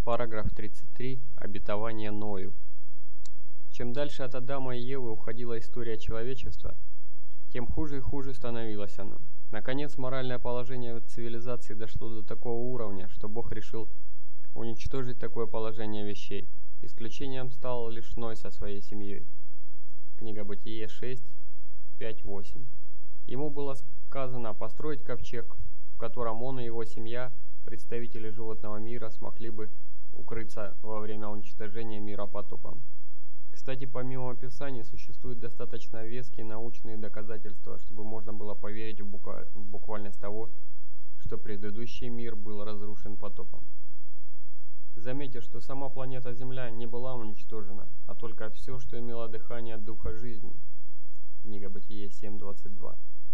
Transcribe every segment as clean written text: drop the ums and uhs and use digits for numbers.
Параграф 33. Обетование Ною. Чем дальше от Адама и Евы уходила история человечества, тем хуже и хуже становилось оно. Наконец, моральное положение цивилизации дошло до такого уровня, что Бог решил уничтожить такое положение вещей. Исключением стал лишь Ной со своей семьей. Книга Бытие 6, 5, 8. Ему было сказано построить ковчег, в котором он и его семья, представители животного мира, смогли бы укрыться во время уничтожения мира потопом. Кстати, помимо описаний, существуют достаточно веские научные доказательства, чтобы можно было поверить в буквальность того, что предыдущий мир был разрушен потопом. Заметьте, что сама планета Земля не была уничтожена, а только все, что имело дыхание Духа жизни. Книга Бытие 7:22.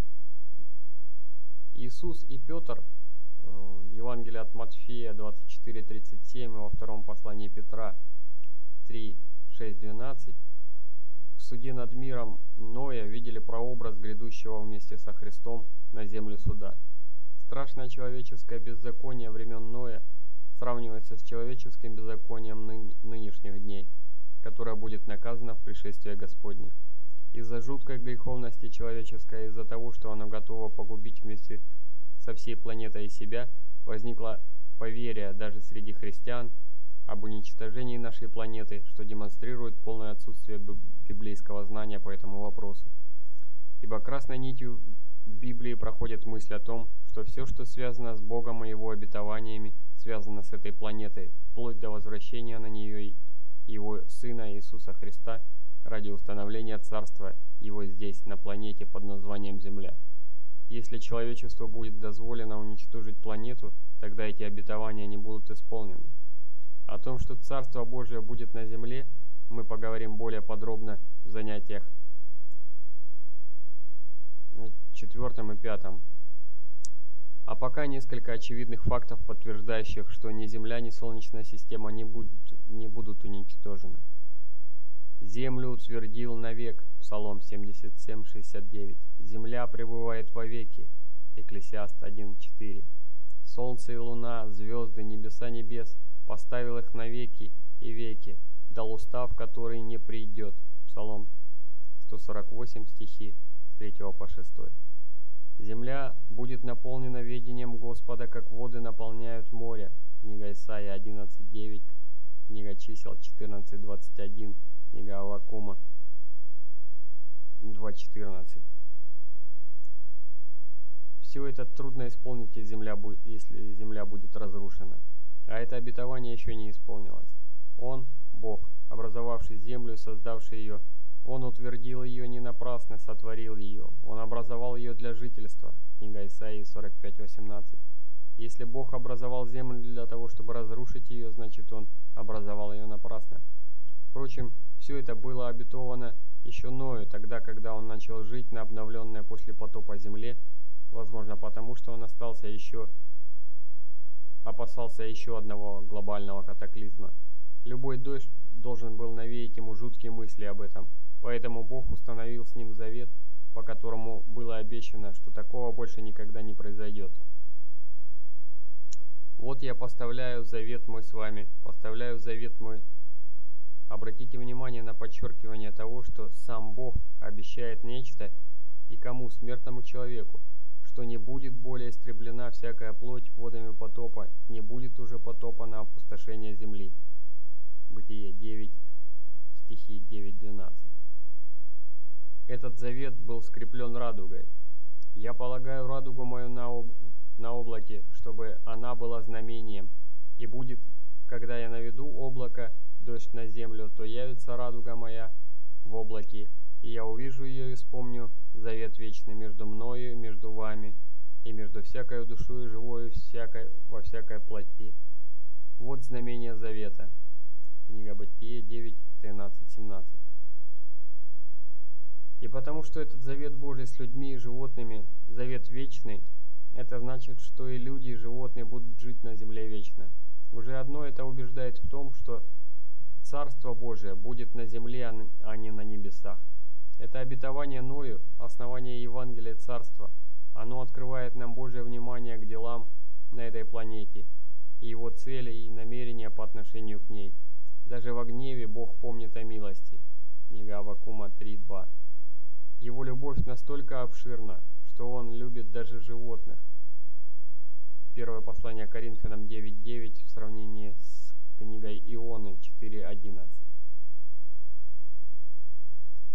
Иисус и Петр, Евангелие от Матфея 24:37 и во втором послании Петра 3:6-12, в суде над миром Ноя видели прообраз грядущего вместе со Христом на землю суда. Страшное человеческое беззаконие времен Ноя сравнивается с человеческим беззаконием нынешних дней, которое будет наказано в пришествии Господне. Из-за жуткой греховности человеческой, из-за того, что оно готово погубить вместе со всей планетой и себя, возникло поверье даже среди христиан об уничтожении нашей планеты, что демонстрирует полное отсутствие библейского знания по этому вопросу. Ибо красной нитью в Библии проходит мысль о том, что все, что связано с Богом и Его обетованиями, связано с этой планетой, вплоть до возвращения на нее Его Сына Иисуса Христа ради установления Царства Его здесь, на планете под названием Земля. Если человечеству будет дозволено уничтожить планету, тогда эти обетования не будут исполнены. О том, что Царство Божие будет на земле, мы поговорим более подробно в занятиях 4 и 5. А пока несколько очевидных фактов, подтверждающих, что ни Земля, ни Солнечная система не будут уничтожены. «Землю утвердил навек» Псалом 77:69. «Земля пребывает вовеки» Экклесиаст 1:4. «Солнце и луна, звезды, небеса небес, поставил их навеки и веки, дал устав, который не придет» Псалом 148, стихи с 3 по 6. «Земля будет наполнена ведением Господа, как воды наполняют море» Книга Исаия 11:9, книга Чисел 14:21, книга Аввакума 2:14. Все это трудно исполнить, если земля будет разрушена. А это обетование еще не исполнилось. Он, Бог, образовавший землю и создавший ее, Он утвердил ее не напрасно, сотворил ее. Он образовал ее для жительства. Книга Исаии 45:18. Если Бог образовал землю для того, чтобы разрушить ее, значит Он образовал ее напрасно. Впрочем, все это было обетовано еще Ною, тогда, когда он начал жить на обновленной после потопа земле, возможно, потому что он опасался еще одного глобального катаклизма. Любой дождь должен был навеять ему жуткие мысли об этом, поэтому Бог установил с ним завет, по которому было обещано, что такого больше никогда не произойдет. «Вот я поставляю завет мой с вами, поставляю завет мой». Обратите внимание на подчеркивание того, что сам Бог обещает нечто, и кому, смертному человеку, что не будет более истреблена всякая плоть водами потопа, не будет уже потопа на опустошение земли. Бытие 9, стихи 9-12. Этот завет был скреплен радугой. «Я полагаю радугу мою на облаке, чтобы она была знамением, и будет, когда я наведу облако, дождь на землю, то явится радуга моя в облаке, и я увижу ее и вспомню завет вечный между мною и между вами, и между всякой душою живою во всякой плоти. Вот знамение завета». Книга Бытие 9, 13, 17. И потому что этот завет Божий с людьми и животными, завет вечный, это значит, что и люди, и животные будут жить на земле вечно. Уже одно это убеждает в том, что Царство Божие будет на земле, а не на небесах. Это обетование Ною, основание Евангелия Царства. Оно открывает нам Божье внимание к делам на этой планете и его цели и намерения по отношению к ней. Даже во гневе Бог помнит о милости. Книга Аввакума 3:2. Его любовь настолько обширна, что Он любит даже животных. Первое послание Коринфянам 9:9 в сравнении с книгой Ионы 4:11.